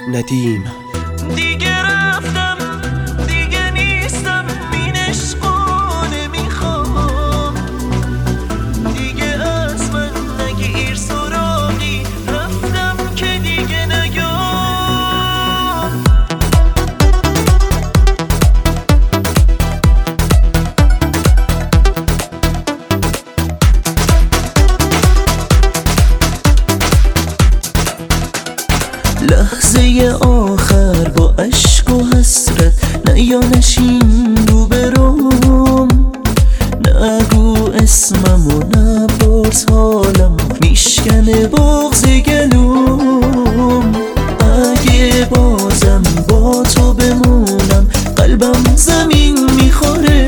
ندیم. دیگه رفتم، دیگه نیستم، این عشقو نمیخوام دیگه، از من نگیر سراغی، رفتم که دیگه نیام. لحظه آخر با عشق و حسرت، نه یا نشین روبروم، نگو اسممو نپرس حالمو، میشکنه بغض گلوم. اگه بازم با تو بمونم، قلبم زمین میخوره،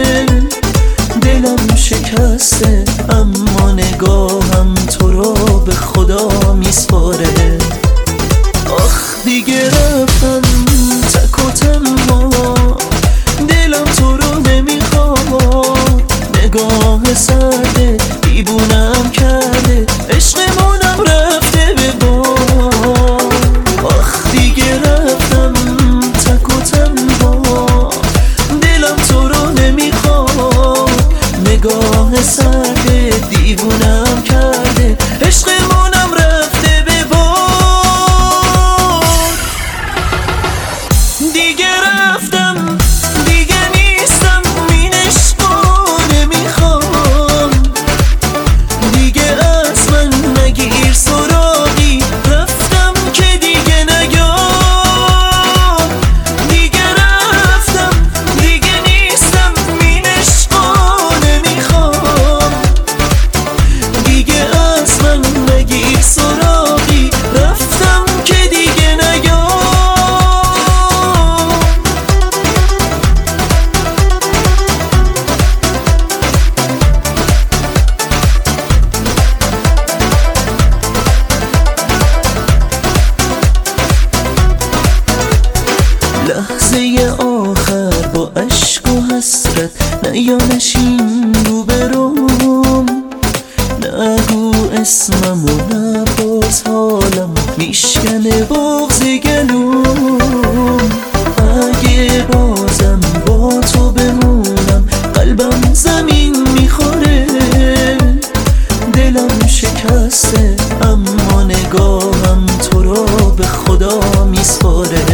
دلم شکسته اما نگاهم تو رو به خدا میسپاره. آخ دیگه رفتم تک و تنها، دلم تو رو نمیخواد، نگاه سرده دیوونم کرده، عشقمونم رفته به باد. آخ دیگه رفتم تک و تنها، دلم تو رو نمیخواد، نگاه سرده دیوونم کرده، عشقمونم رفته به باد. دیگه رفتم، دیگه نیستم، این عشقو نمیخوام دیگه، از من نگیر سراغی، رفتم که دیگه نیام. دیگه رفتم، دیگه نیستم، این عشقو نمیخوام دیگه، از من نگیر سراغی، رفتم که دیگه نیام. لحظه آخر با عشق و حسرت، نه یا نشین روبروم، نگو اسممو نپرس حالمو، میشکنه بغض گلوم. اگه بازم با تو بمونم، قلبم زمین میخوره، دلم شکسته اما نگاهم تو رو به خدا میسپاره.